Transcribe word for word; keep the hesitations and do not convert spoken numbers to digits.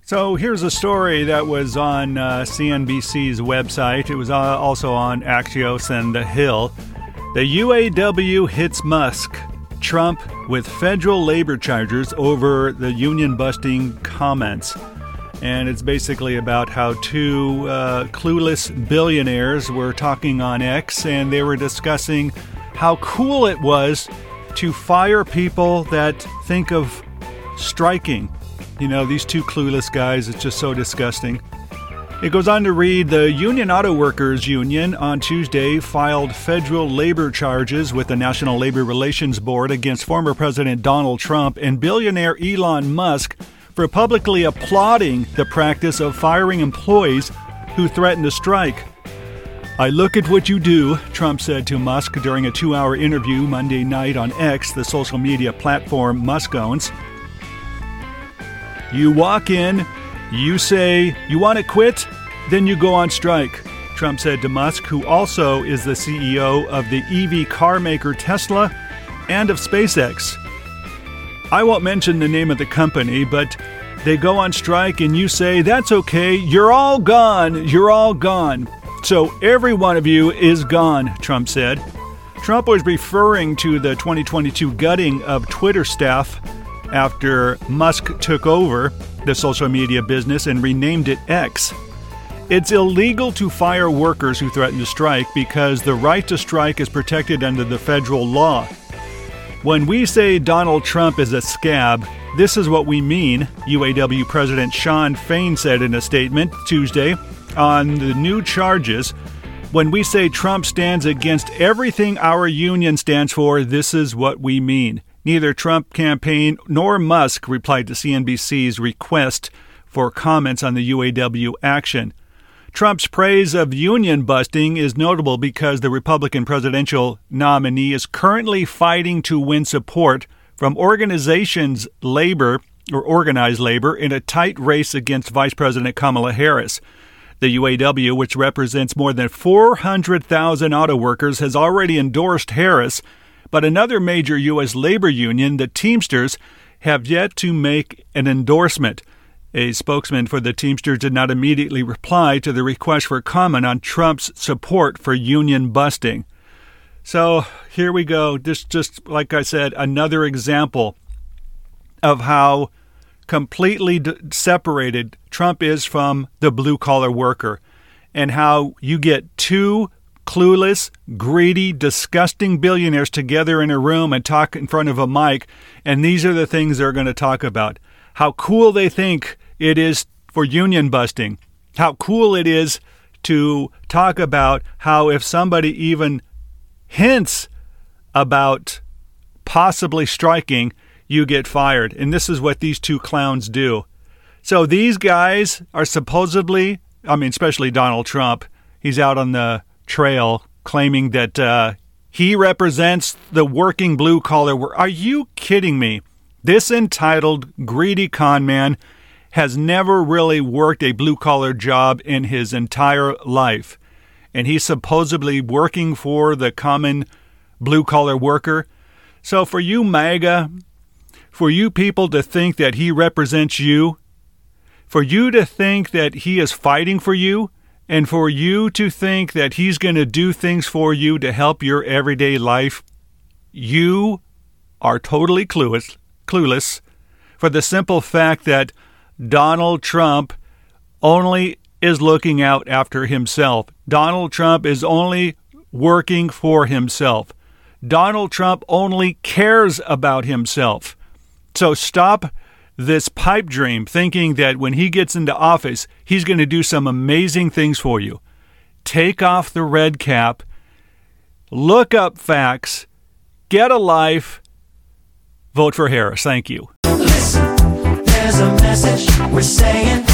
So here's a story that was on uh, C N B C's website. It was uh, also on Axios and The Hill. The U A W hits Musk, Trump with federal labor charges over the union-busting comments. And it's basically about how two uh, clueless billionaires were talking on X, and they were discussing how cool it was to fire people that think of striking. You know, these two clueless guys, it's just so disgusting. It goes on to read, the Union Auto Workers Union on Tuesday filed federal labor charges with the National Labor Relations Board against former President Donald Trump and billionaire Elon Musk for publicly applauding the practice of firing employees who threaten to strike. I look at what you do, Trump said to Musk during a two-hour interview Monday night on X, the social media platform Musk owns. You walk in, you say, you want to quit? Then you go on strike, Trump said to Musk, who also is the C E O of the E V car maker Tesla and of SpaceX. I won't mention the name of the company, but they go on strike and you say, that's okay, you're all gone, you're all gone. So every one of you is gone, Trump said. Trump was referring to the twenty twenty-two gutting of Twitter staff after Musk took over the social media business and renamed it X. It's illegal to fire workers who threaten to strike because the right to strike is protected under the federal law. When we say Donald Trump is a scab, this is what we mean, U A W President Shawn Fain said in a statement Tuesday on the new charges. When we say Trump stands against everything our union stands for, this is what we mean. Neither Trump campaign nor Musk replied to C N B C's request for comments on the U A W action. Trump's praise of union busting is notable because the Republican presidential nominee is currently fighting to win support from organizations labor or organized labor in a tight race against Vice President Kamala Harris. The U A W, which represents more than four hundred thousand auto workers, has already endorsed Harris. But another major U S labor union, the Teamsters, have yet to make an endorsement. A spokesman for the Teamsters did not immediately reply to the request for comment on Trump's support for union busting. So here we go. This just, like I said, another example of how completely d- separated Trump is from the blue-collar worker, and how you get two clueless, greedy, disgusting billionaires together in a room and talk in front of a mic, and these are the things they're going to talk about. How cool they think it is for union busting. How cool it is to talk about how if somebody even hints about possibly striking, you get fired. And this is what these two clowns do. So these guys are supposedly, I mean, especially Donald Trump, he's out on the trail claiming that uh, he represents the working blue collar. Are you kidding me? This entitled, greedy con man has never really worked a blue collar job in his entire life. And he's supposedly working for the common blue collar worker. So for you, MAGA, for you people to think that he represents you, for you to think that he is fighting for you, and for you to think that he's going to do things for you to help your everyday life, you are totally clueless, clueless for the simple fact that Donald Trump only is looking out after himself. Donald Trump is only working for himself. Donald Trump only cares about himself. So stop this pipe dream thinking that when he gets into office, he's going to do some amazing things for you. Take off the red cap, look up facts, get a life, vote for Harris. Thank you. Listen, there's a message we're saying.